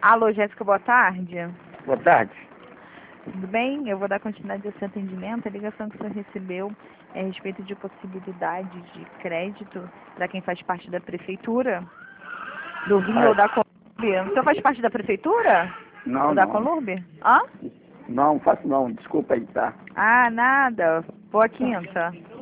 Alô, Jéssica, boa tarde. Boa tarde. Tudo bem? Eu vou dar continuidade a esse atendimento. A ligação que o senhor recebeu é a respeito de possibilidade de crédito para quem faz parte da prefeitura do Rio ou da Colurbe. O senhor faz parte da prefeitura? Não, Ou da não. Colurbe? Hã? Não, faço não. Desculpa aí, tá? Ah, nada. Boa quinta.